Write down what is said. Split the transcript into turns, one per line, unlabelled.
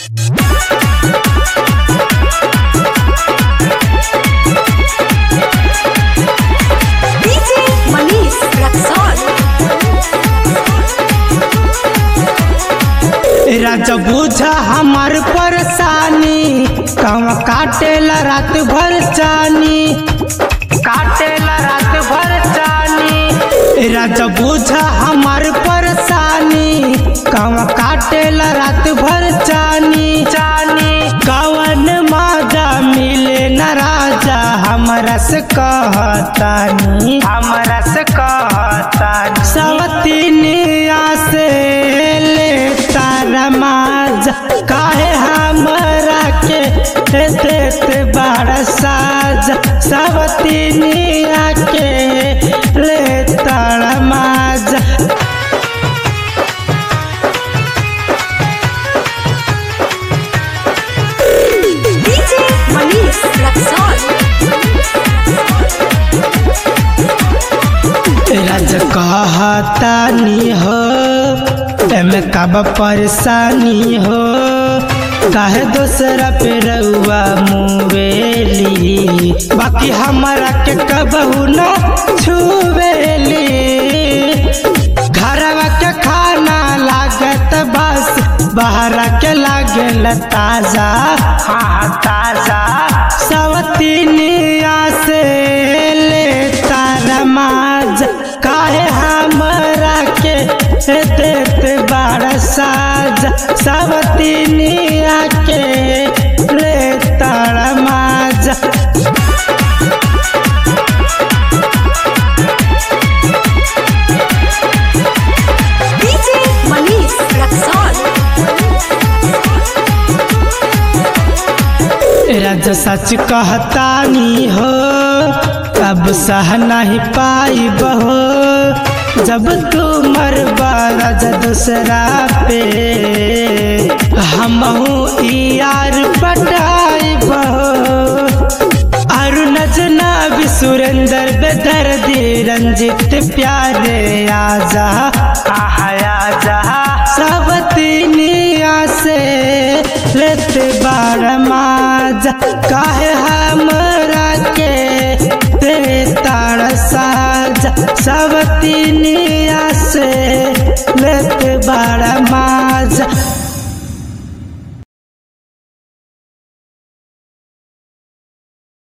राजा बुझा हमार परेशानी, कम काटेला रात भर चानी, काटेला रात भर चानी। राजा बुझा हमार परेशानी, कम काटेला रात भर चानी चानी। कवन माजा मिले न राजा हमरा से कहतानी, हमरा से कहतानी। सवतीनिया से माजा काहे हमरा के देत बड़ा साजा, सवतीनिया के ले तारा माजा।
डीजे मनीष रक्सौल।
राजा कहतानी हो एमे कब परेशानी हो, काहे दूसरा पे रउआ मुवेली, बाकी हमारा के कबहू न छुवेली। घरवा के खाना लागत बस, बाहर के लागल ताजा, हाँ ताजा। सवतीनिया से ले तारा माजा, काहे हमरा के देत बड़ा साजा, सवतीनिया के ले तारा माजा।
डीजे मनीष रक्सौल।
राजा सच कहतानी हो, अब सह नहीं पाई बहो, जब तू मरबा राजा दूसरा पे, हमहू यार पटाई बहो। अरुण जनाब सुरेंद्र बेदर्दी रंजित प्यारे आजा, आजा। सवतीनिया से लेत बड़ा माजा, काहे हमरा के दे तारा साजा, सवतीनिया से लेत बड़ा